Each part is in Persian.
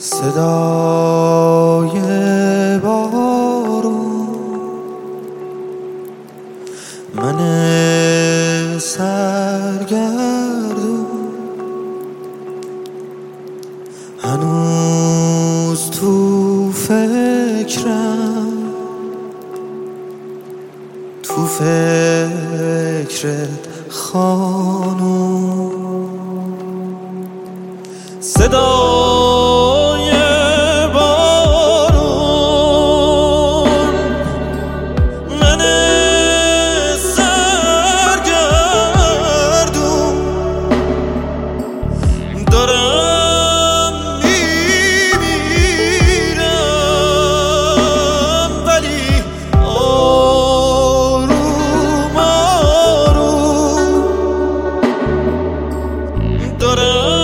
صدای بارون، من سرگردون هنوز تو فکرم، تو فکر خانوم. صدای بارون، من سرگردون دارم میمیرم، ولی آروم آروم دارم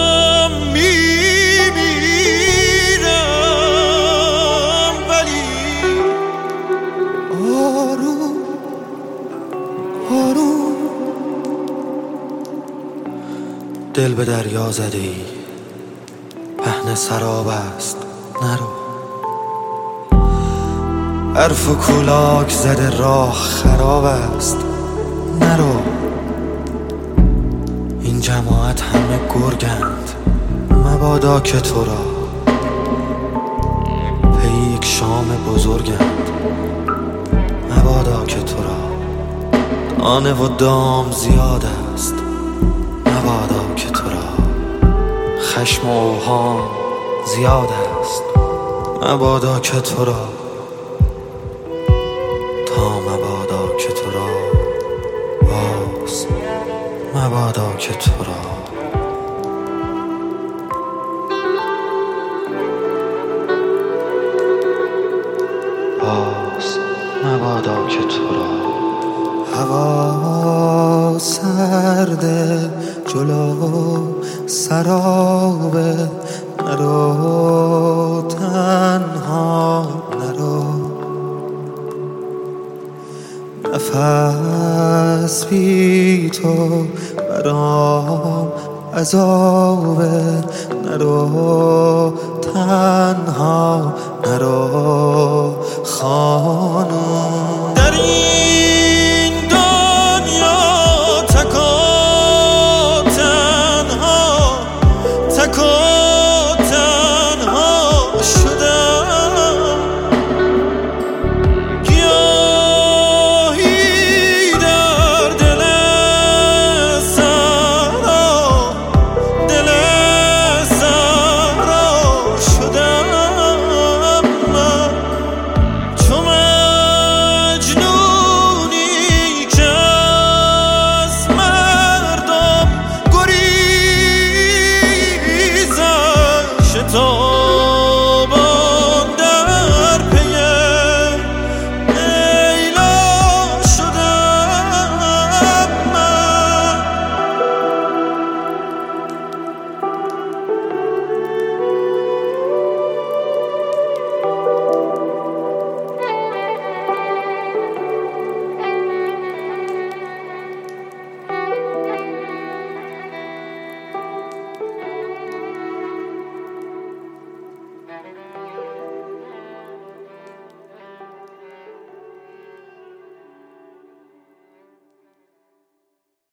دل به دریا زده ای، پهن سراب است نرو. حرف و کولاک زده راه خراب است نرو. این جماعت همه گرگند، مبادا که تو را پی یک شام بزرگند، مبادا که تو را دانه و دام زیاد است، مبادا که تو را خشم و اوهام زیاد است، مبادا که تو را مبادا که تو را باز، مبادا که تو را باز، مبادا که تو را. هوا سرده جلو سرابه، نرو تنها نرو. نفس بی تو برام عذابه، نرو تنها نرو خانوم.